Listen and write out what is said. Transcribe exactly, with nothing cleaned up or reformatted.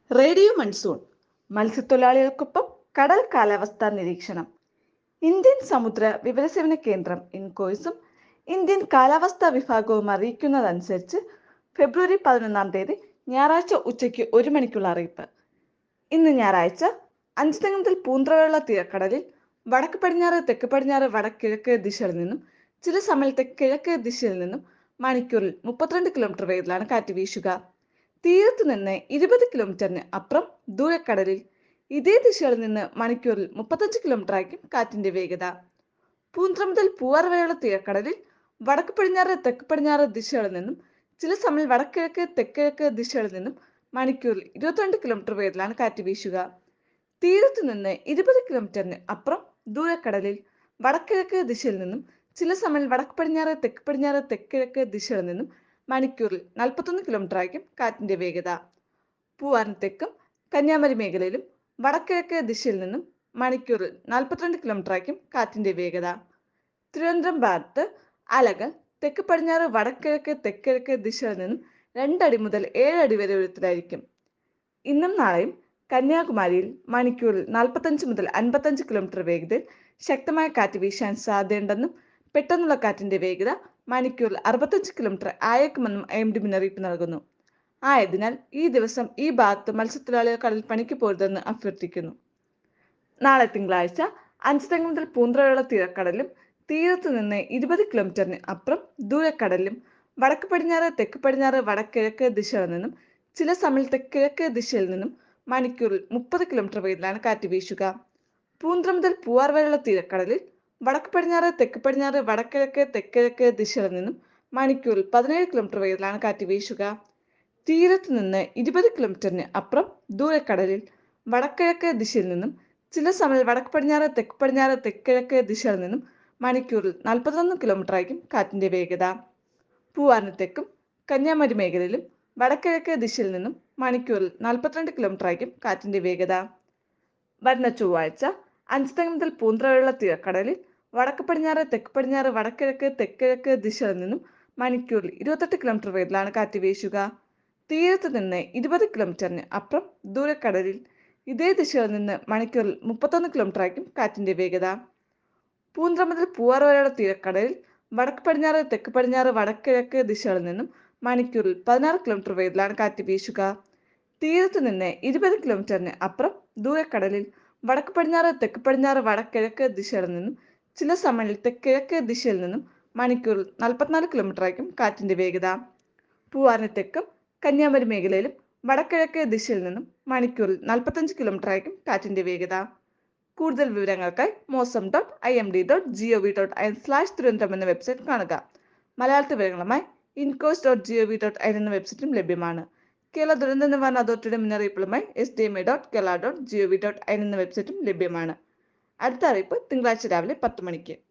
Radio monsoon മത്സ്യത്തൊഴിലാളികൾക്കൊപ്പം കടൽ കാലാവസ്ഥാ നിരീക്ഷണം. ഇന്ത്യൻ സമുദ്ര വിവരസേവന കേന്ദ്രം ഇൻകോയ്സും ഇന്ത്യൻ കാലാവസ്ഥാ വിഭാഗവും അറിയിക്കുന്നതനുസരിച്ച് ഫെബ്രുവരി പതിനൊന്നാം തീയതി ഞായറാഴ്ച ഉച്ചയ്ക്ക് ഒരു മണിക്കുള്ള അറിയിപ്പ്. ഇന്ന് ഞായറാഴ്ച അഞ്ചുതെങ്ങ് മുതൽ പൂന്തറയുള്ള തീരക്കടലിൽ വടക്ക് പടിഞ്ഞാറ് തെക്ക് പടിഞ്ഞാറ് വടക്കിഴക്ക് ദിശയിൽ നിന്നും ചില സമയത്ത് കിഴക്ക് ദിശയിൽ നിന്നും മണിക്കൂറിൽ മുപ്പത്തിരണ്ട് കിലോമീറ്റർ വേഗത്തിലാണ് കാറ്റ് വീശുക. തീരത്തു നിന്ന് ഇരുപത് കിലോമീറ്ററിന് അപ്പുറം ദൂരക്കടലിൽ ഇതേ ദിശയിൽ നിന്ന് മണിക്കൂറിൽ മുപ്പത്തഞ്ച് കിലോമീറ്റർ ആയിരിക്കും കാറ്റിന്റെ വേഗത. പൂന്തറ മുതൽ പൂവാർ വരെയുള്ള തീരക്കടലിൽ വടക്ക് പടിഞ്ഞാറ് തെക്ക് പടിഞ്ഞാറ് ദിശകളിൽ നിന്നും ചില സമയം വടക്കിഴക്ക് തെക്കിഴക്ക് ദിശകളിൽ നിന്നും മണിക്കൂറിൽ ഇരുപത്തിരണ്ട് കിലോമീറ്റർ വേഗത്തിലാണ് കാറ്റ് വീശുക. തീരത്തു നിന്ന് ഇരുപത് കിലോമീറ്ററിന് അപ്പുറം ദൂരക്കടലിൽ വടക്കിഴക്ക് ദിശയിൽ നിന്നും ചില സമയം വടക്ക് പടിഞ്ഞാറ് തെക്ക് പടിഞ്ഞാറ് തെക്കിഴക്ക് ദിശകളിൽ നിന്നും മണിക്കൂറിൽ നാൽപ്പത്തൊന്ന് കിലോമീറ്റർ ആയിരിക്കും കാറ്റിന്റെ വേഗത. പൂവാറിന് തെക്കും കന്യാകുമാരി മേഖലയിലും വടക്കിഴക്ക് ദിശയിൽ നിന്നും മണിക്കൂറിൽ നാൽപ്പത്തിരണ്ട് കിലോമീറ്റർ ആയിരിക്കും കാറ്റിന്റെ വേഗത. തിരുവനന്തപുരം ഭാഗത്ത് അലകൾ തെക്ക് പടിഞ്ഞാറ് വടക്കിഴക്ക് തെക്കിഴക്ക് ദിശയിൽ നിന്നും രണ്ടടി മുതൽ ഏഴ് അടി വരെ ഉയരത്തിലായിരിക്കും. ഇന്നും നാളെയും കന്യാകുമാരിയിൽ മണിക്കൂറിൽ നാൽപ്പത്തഞ്ച് മുതൽ അൻപത്തഞ്ച് കിലോമീറ്റർ വേഗതയിൽ ശക്തമായ കാറ്റ് വീശാൻ സാധ്യതയുണ്ടെന്നും പെട്ടെന്നുള്ള കാറ്റിന്റെ വേഗത മണിക്കൂറിൽ അറുപത്തഞ്ച് കിലോമീറ്റർ ആയേക്കുമെന്നും ഐ എം ഡി മുന്നറിയിപ്പ് നൽകുന്നു. ആയതിനാൽ ഈ ദിവസം ഈ ഭാഗത്ത് മത്സ്യത്തൊഴിലാളികൾ കടൽ പണിക്ക് പോരുതെന്ന് അഭ്യർത്ഥിക്കുന്നു. നാളെ തിങ്കളാഴ്ച അഞ്ചുതെങ്ങ് മുതൽ പൂന്തറയുള്ള തീരക്കടലിലും തീരത്തു നിന്ന് ഇരുപത് കിലോമീറ്ററിന് അപ്പുറം ദൂരക്കടലിലും വടക്ക് പടിഞ്ഞാറ് തെക്ക് പടിഞ്ഞാറ് വടക്കിഴക്ക് ദിശയിൽ നിന്നും ചില സമയത്ത് കിഴക്ക് ദിശയിൽ നിന്നും മണിക്കൂറിൽ മുപ്പത് കിലോമീറ്റർ വേഗത്തിലാണ് കാറ്റ് വീശുക. പൂന്തറ മുതൽ പൂവാർ വരെയുള്ള തീരക്കടലിൽ വടക്ക് പടിഞ്ഞാറ് തെക്ക് പടിഞ്ഞാറ് വടക്കിഴക്ക് തെക്കിഴക്ക് ദിശയിൽ നിന്നും മണിക്കൂറിൽ പതിനേഴ് കിലോമീറ്റർ വേഗത്തിലാണ് കാറ്റ് വീശുക. തീരത്തു നിന്ന് ഇരുപത് കിലോമീറ്ററിന് അപ്പുറം ദൂരക്കടലിൽ വടക്കിഴക്ക് ദിശയിൽ നിന്നും ചില സമയം വടക്ക് പടിഞ്ഞാറ് തെക്ക് പടിഞ്ഞാറ് തെക്കിഴക്ക് ദിശയിൽ നിന്നും മണിക്കൂറിൽ നാൽപ്പത്തൊന്ന് കിലോമീറ്റർ ആയിരിക്കും കാറ്റിന്റെ വേഗത. പൂവാറിന് തെക്കും കന്യാകുമാരി മേഖലയിലും വടക്കിഴക്ക് ദിശയിൽ നിന്നും മണിക്കൂറിൽ നാൽപ്പത്തിരണ്ട് കിലോമീറ്റർ ആയിരിക്കും കാറ്റിന്റെ വേഗത. വരുന്ന ചൊവ്വാഴ്ച അഞ്ചുതെങ്ങ് മുതൽ പൂന്തറ വരെയുള്ള തീരക്കടലിൽ വടക്ക് പടിഞ്ഞാറ് തെക്ക് പടിഞ്ഞാറ് വടക്കിഴക്ക് തെക്കിഴക്ക് ദിശയിൽ നിന്നും മണിക്കൂറിൽ ഇരുപത്തെട്ട് കിലോമീറ്റർ വേഗത്തിലാണ് കാറ്റ് വീശുക. തീരത്ത് നിന്ന് ഇരുപത് കിലോമീറ്ററിന് അപ്പുറം ദൂരക്കടലിൽ ഇതേ ദിശയിൽ നിന്ന് മണിക്കൂറിൽ മുപ്പത്തൊന്ന് കിലോമീറ്റർ ആയിരിക്കും കാറ്റിന്റെ വേഗത. പൂന്തറ മുതൽ പൂവാർ വരെയുള്ള തീരക്കടലിൽ വടക്ക് പടിഞ്ഞാറ് തെക്ക് പടിഞ്ഞാറ് വടക്കിഴക്ക് ദിശകളിൽ നിന്നും മണിക്കൂറിൽ പതിനാറ് കിലോമീറ്റർ വേഗത്തിലാണ് കാറ്റ് വീശുക. തീരത്ത് നിന്ന് ഇരുപത് കിലോമീറ്ററിന് അപ്പുറം ദൂരക്കടലിൽ വടക്ക് പടിഞ്ഞാറ് തെക്ക് പടിഞ്ഞാറ് വടക്കിഴക്ക് ദിശകളിൽ നിന്നും ചില സമയത്ത് കിഴക്ക് ദിശയിൽ നിന്നും മണിക്കൂറിൽ നാൽപ്പത്തിനാല് കിലോമീറ്റർ ആയിരിക്കും കാറ്റിന്റെ വേഗത. പൂവാറിന് തെക്കും കന്യാകുമാരി മേഖലയിലും വടക്കിഴക്ക് ദിശയിൽ നിന്നും മണിക്കൂറിൽ നാൽപ്പത്തഞ്ച് കിലോമീറ്റർ ആയിരിക്കും കാറ്റിന്റെ വേഗത. കൂടുതൽ വിവരങ്ങൾക്കായി Mausam dot I M D dot G O V dot I N slash Thiruvananthapuram എന്ന വെബ്സൈറ്റ് കാണുക. മലയാളത്തിൽ വിവരങ്ങളുമായി INCOIS dot G O V dot I N എന്ന വെബ്സൈറ്റും ലഭ്യമാണ്. കേരള ദുരന്ത നിവാരണ അതോറിറ്റിയുടെ മുന്നറിയിപ്പുകളുമായി S D M A dot Kerala dot G O V dot I N എന്ന വെബ്സൈറ്റും ലഭ്യമാണ്. അടുത്ത അറിയിപ്പ് തിങ്കളാഴ്ച രാവിലെ പത്ത് മണിക്ക്.